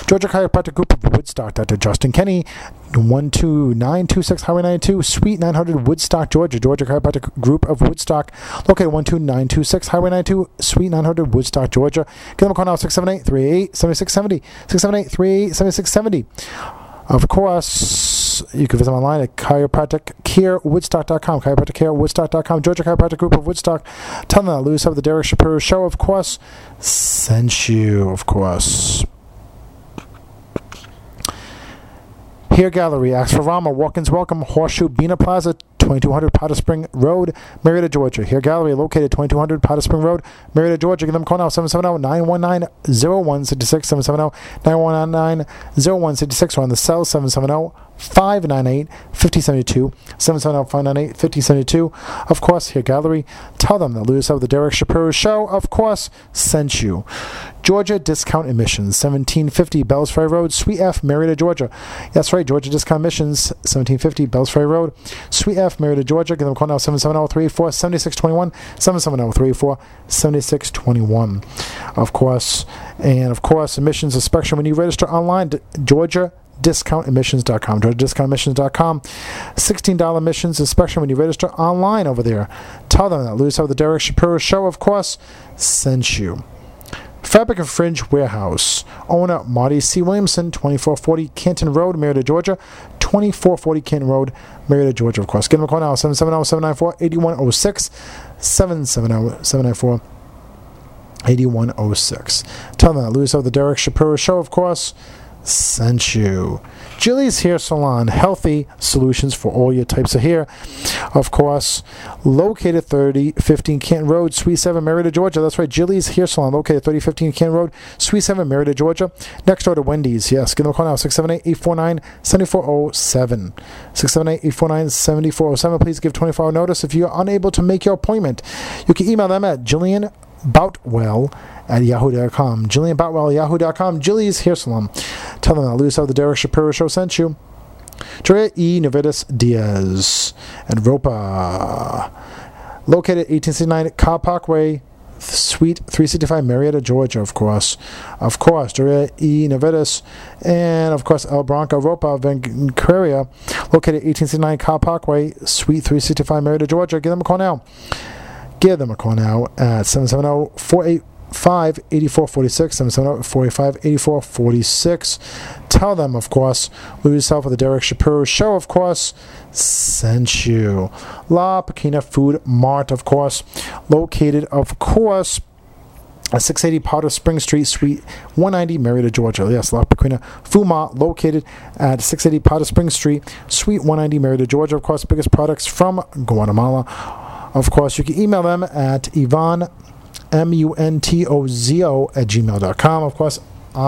Georgia Chiropractic Group of Woodstock, Dr. Justin Kenny, 12926 Highway 92, Suite 900, Woodstock, Georgia. Georgia Chiropractic Group of Woodstock, located 12926 Highway 92, Suite 900, Woodstock, Georgia. Give them a call now, 678-388-7670, 678-388-7670. Of course, you can visit them online at chiropracticcarewoodstock.com, chiropracticcarewoodstock.com, Georgia Chiropractic Group of Woodstock. Tell them that Louis of the Derek Shapiro Show, of course, sent you, of course. Hair Gallery, Axel-Rama, Walk-ins Welcome, Horseshoe Bina Plaza, 2200 Powder Spring Road, Marietta, Georgia. Hair Gallery, located 2200 Powder Spring Road, Marietta, Georgia. Give them a call now, 770-919-0166, 770-919-0166, or on the cell, 770-598-5072, 770-598-5072. Of course, Hair Gallery, tell them that Louis of the Derek Shapiro Show, of course, sent you. Georgia Discount Admissions, 1750 Bells Ferry Road, Suite F, Marietta, Georgia. That's right, Georgia Discount Admissions, 1750 Bells Ferry Road, Suite F, Marietta, Georgia. Give them a call now, 770-384-7621, 770-384-7621. Of course, and of course, admissions inspection when you register online, GeorgiaDiscountAdmissions.com, GeorgiaDiscountAdmissions.com. $16 admissions inspection when you register online over there. Tell them that Louis of the Derek Shapiro Show, of course, sent you. Fabric and Fringe Warehouse, owner Marty C. Williamson, 2440 Canton Road, Marietta, Georgia. 2440 Canton Road, Marietta, Georgia, of course. Give them a call now, 770-794-8106, 770-794-8106. Tell them that Louis of the Derek Shapiro Show, of course, sent you. Jilly's Hair Salon, healthy solutions for all your types of hair. Of course, located 3015 Canton Road, Suite 7, Marietta, Georgia. That's right, Jilly's Hair Salon, located 3015 Canton Road, Suite 7, Marietta, Georgia. Next door to Wendy's. Yes, give them a call now, 678-849-7407. 678-849-7407. Please give 24-hour notice if you're unable to make your appointment. You can email them at JillianBoutwell@yahoo.com. JillianBoutwell@yahoo.com. Jilly's Hair Salon. Tell them that Louis of the Derek Shapiro Show sent you. Drea E. Novedas Diaz and Ropa. Located 1869 Cobb Parkway, Suite 365, Marietta, Georgia, of course. Of course, Drea E. Novedas and, of course, El Bronco Ropa Vanqueria. Located 1869 Cobb Parkway, Suite 365, Marietta, Georgia. Give them a call now. Give them a call now at 770-485-8446, 770-485-8446. Tell them, of course, Louis yourself of the Derek Shapiro Show, of course, sent you. La Pequena Food Mart, of course, located, of course, at 680 Powder Spring Street, Suite 190, Marietta, Georgia. Yes, La Pequena Food Mart, located at 680 Powder Spring Street, Suite 190, Marietta, Georgia. Of course, biggest products from Guatemala. Of course, you can email them at Yvonne, MUNTOZO @gmail.com. Of course,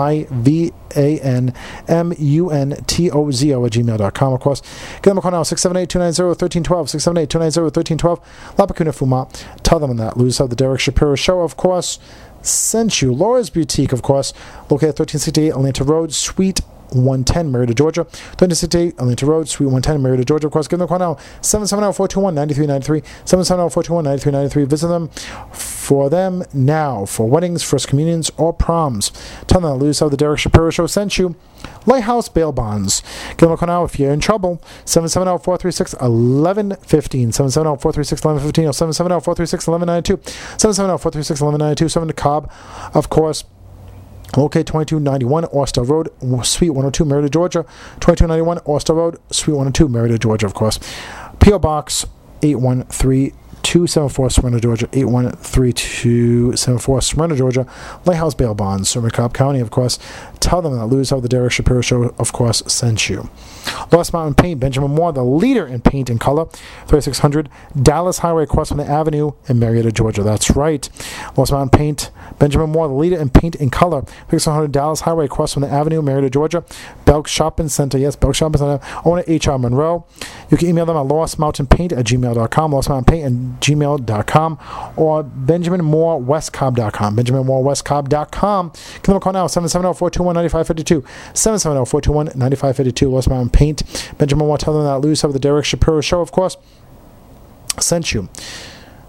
IVANMUNTOZO @gmail.com. Of course, give them a call now, 678-290-1312, 678-290-1312. La Pequena Food Mart. Tell them that Louis of the Derek Shapiro Show, of course, sent you. Laura's Boutique, of course, located at 1368 Atlanta Road, Suite 110, Marietta, Georgia. 1368 Atlanta Road, Suite 110, Marietta, Georgia. Of course, give them a call now, 770-421-9393, 770-421-9393. Visit them for them now for weddings, first communions, or proms. Tell them that Louis of the Derek Shapiro Show sent you. Lighthouse Bail Bonds. Give them a call now if you're in trouble. 770-436-1115, 770-436-1115, or 770-436-1192, 770-436-1192. 7 to Cobb, of course. Located 2291 Austin Road, Suite 102, Marietta, Georgia. 2291 Austin Road, Suite 102, Marietta, Georgia, of course. P.O. Box 813-274, Smyrna, Georgia. 813-274, Smyrna, Georgia. Lighthouse Bail Bonds, Sermon Cobb County, of course. Tell them that Louis of the Derek Shapiro Show, of course, sent you. Lost Mountain Paint, Benjamin Moore, the leader in paint and color. 3600 Dallas Highway, across from the Avenue in Marietta, Georgia. That's right. Lost Mountain Paint, Benjamin Moore, the leader in paint and color. 3600 Dallas Highway, across from the Avenue, Marietta, Georgia. Belk Shopping Center, yes, Belk Shopping Center. Owner H.R. Monroe. You can email them at lostmountainpaint@gmail.com, lostmountainpaint@gmail.com, or benjaminmoorewestcobb.com, benjaminmoorewestcobb.com. Give them a call now, 770-421-9552, 770-421-9552. Lost Mountain Paint, Benjamin Moore. Tell them that Louis of the Derek Shapiro Show, of course, sent you.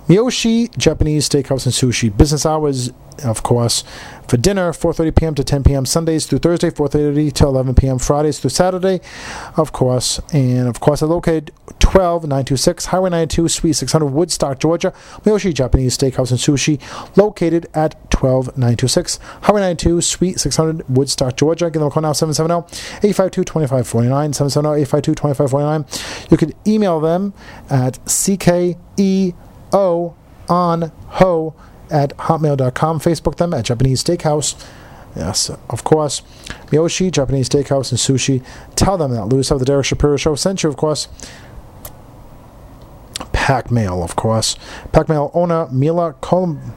Miyoshi Japanese Steakhouse and Sushi. Business hours, of course, for dinner, 4:30 p.m. to 10 p.m. Sundays through Thursday, 4:30 to 11 p.m. Fridays through Saturday, of course. And, of course, they're located 12926 Highway 92, Suite 600, Woodstock, Georgia. Miyoshi Japanese Steakhouse and Sushi, located at 12926 Highway 92, Suite 600, Woodstock, Georgia. Give them a call now, 770-852-2549, 770-852-2549. You can email them at ckeoonho@hotmail.com. Facebook them at Japanese Steakhouse. Yes, of course. Miyoshi Japanese Steakhouse and Sushi. Tell them that Louis of the Derek Shapiro Show sent you, of course. Pack Mail, of course. Pack Mail owner Mila Kolumbiak,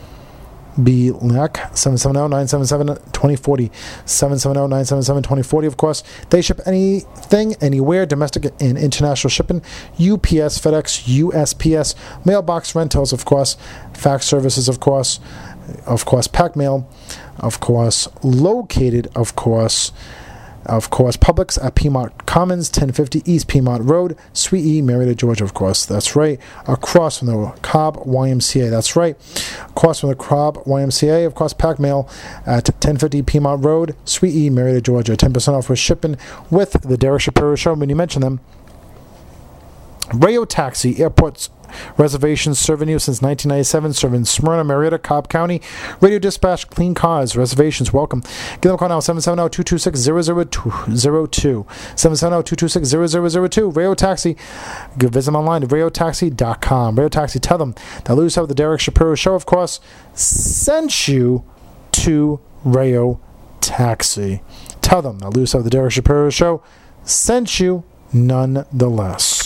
770-977-2040. 770-977-2040, of course. They ship anything, anywhere, domestic and international shipping. UPS, FedEx, USPS, mailbox rentals, of course. Fax services, of course. Pack Mail, of course. Located, of course, Publix at Piedmont Commons, 1050 East Piedmont Road, Suite E, Marietta, Georgia, of course. That's right. Across from the Cobb YMCA. That's right. Across from the Cobb YMCA, of course, Pack Mail at 1050 Piedmont Road, Suite E, Marietta, Georgia. 10% off with shipping with the Derek Shapiro Show when you mention them. Rayo Taxi, airports reservations, serving you since 1997, serving Smyrna, Marietta, Cobb County. Radio Dispatch, clean cars, reservations, welcome. Give them a call now, 770-226-0002. 770-226-0002. Rayo Taxi. Visit them online at rayotaxi.com. Rayo Taxi, tell them that Louis of the Derek Shapiro Show, of course, sent you to Rayo Taxi. Tell them that Louis of the Derek Shapiro Show sent you nonetheless.